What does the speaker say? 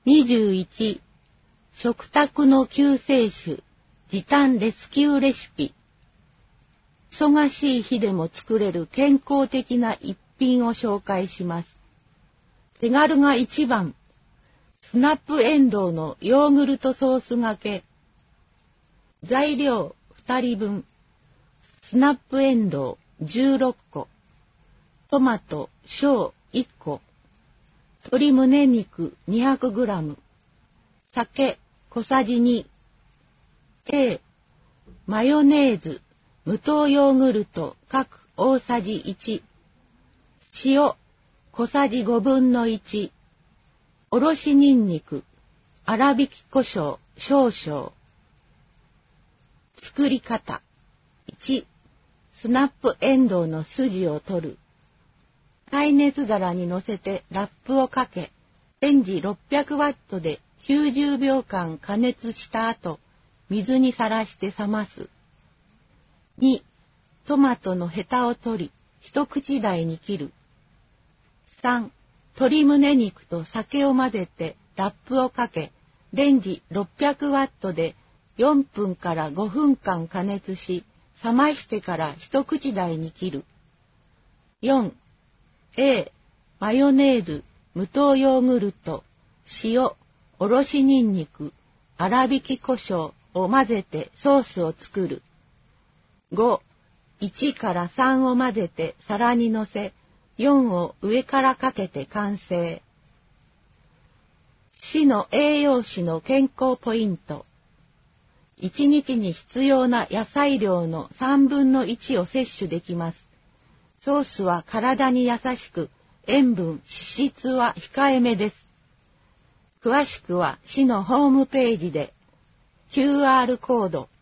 21、食卓の救世主、時短レスキューレシピ。忙しい日でも作れる健康的な一品を紹介します。手軽が一番。スナップエンドウのヨーグルトソースがけ。材料2人分。スナップエンドウ16個。トマト小1個。鶏胸肉 200g。酒小さじ2。マヨネーズ、無糖ヨーグルト各大さじ1。塩小さじ5分の1。おろしにんにく、粗挽き胡椒少々。作り方。1、スナップエンドウの筋を取る。耐熱皿に乗せてラップをかけ、レンジ600ワットで90秒間加熱した後、水にさらして冷ます。2、トマトのヘタを取り、一口大に切る。3、鶏胸肉と酒を混ぜてラップをかけ、レンジ600ワットで4分から5分間加熱し、冷ましてから一口大に切る。4、マヨネーズ、無糖ヨーグルト、塩、おろしにんにく、粗挽き胡椒を混ぜてソースを作る。5、1から3を混ぜて皿にのせ、4を上からかけて完成。市の栄養士の健康ポイント。1日に必要な野菜量の3分の1を摂取できます。ソースは体に優しく、塩分、脂質は控えめです。詳しくは市のホームページで QR コード